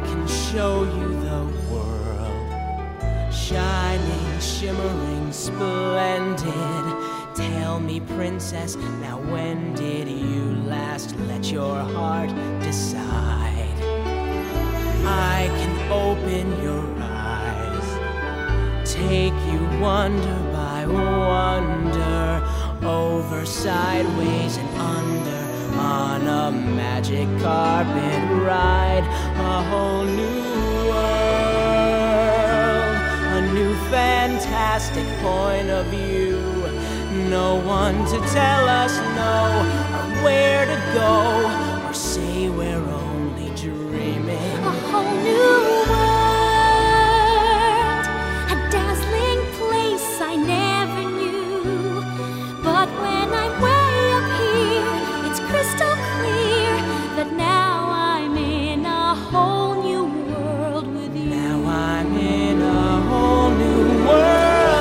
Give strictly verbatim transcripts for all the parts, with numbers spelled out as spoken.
can show you the world, shining, shimmering, splendid. Tell me, princess, now when did you last let your heart decide? I can open your eyes, take you wonder by wonder, over, sideways, and under, on a magic carpet ride. A whole new world, a new fantastic point of view. No one to tell us no, or where to go, or say we're only dreaming. A whole new world, a dazzling place I never knew. But when I'm way up here, it's crystal clear that now I'm in a whole new world with you. Now I'm in a whole new world.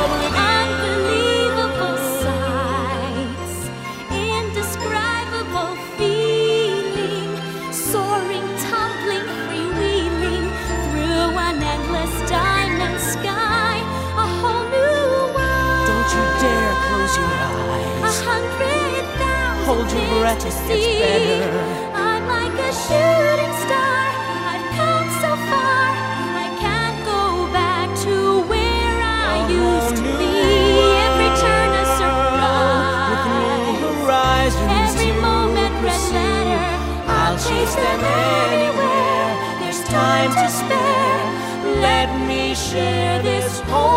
Hold your breath, it gets better. I'm like a shooting star, I've come so far, I can't go back to where I a used to be. Every turn a surprise, with new horizons, every moment red letter, I'll chase them anywhere. There's time to spare, let me share this whole